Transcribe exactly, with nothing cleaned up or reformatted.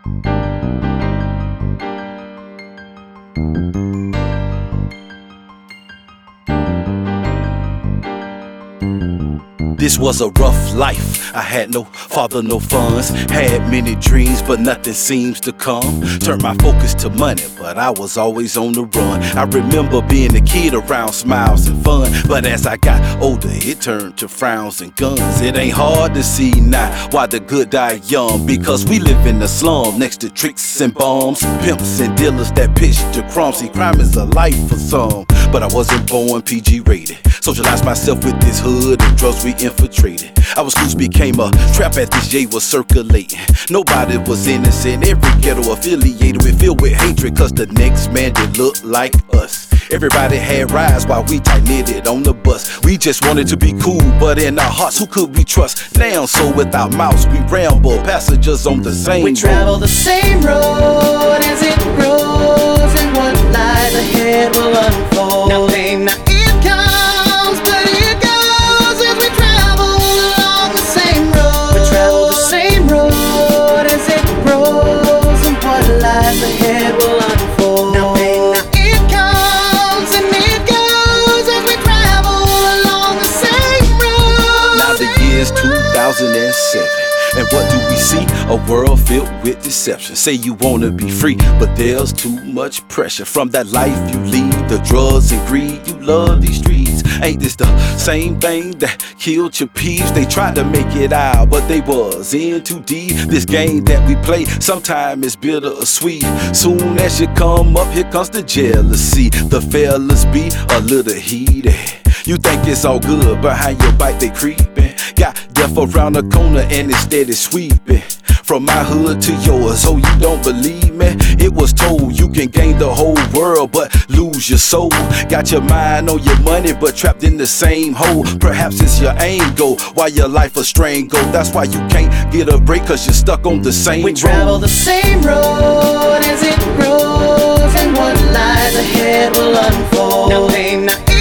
This was a rough life. I had no father, no funds. Had many dreams, but nothing seems to come. Turned my focus to money, but I was always on the run. I remember being a kid around smiles and fun, but as I got older, it turned to frowns and guns. It ain't hard to see now why the good die young, because we live in the slum next to tricks and bombs, pimps and dealers that pitch to crumbs. See, crime is a life for some, but I wasn't born P G rated. Socialized myself with this hood and drugs we infiltrated. Our schools became a trap as this J was circulating. Nobody was innocent, every ghetto affiliated with filled with hatred, cause the next man did look like us. Everybody had rides while we tight-knitted on the bus. We just wanted to be cool, but in our hearts, who could we trust? Now, so with our mouths, we ramble, passengers on the same We road. travel the same road as it grows, and what lies ahead will unfold. Now pain, now it comes, but it goes as we travel along the same road. We travel the same road as it grows, and what lies ahead will unfold. Now pain, now it comes, and it goes as we travel along the same road. Now the year's two thousand seven, and what do we see? A world filled with deception. Say you wanna be free, but there's too much pressure from that life you lead, the drugs and greed. You love these streets. Ain't this the same thing that killed your peeps? They tried to make it out, but they was in too deep. This game that we play, sometimes it's bitter or sweet. Soon as you come up, here comes the jealousy. The fellas be a little heated. You think it's all good, behind your back they creepin'. Got death around the corner and it's steady sweeping. From my hood to yours, oh you don't believe me? It was told you can gain the whole world but lose your soul. Got your mind on your money but trapped in the same hole. Perhaps it's your aim goal, why your life a strain go. That's why you can't get a break, cause you're stuck on the same We road. travel the same road as it grows, and what lies ahead will unfold. Now pain, now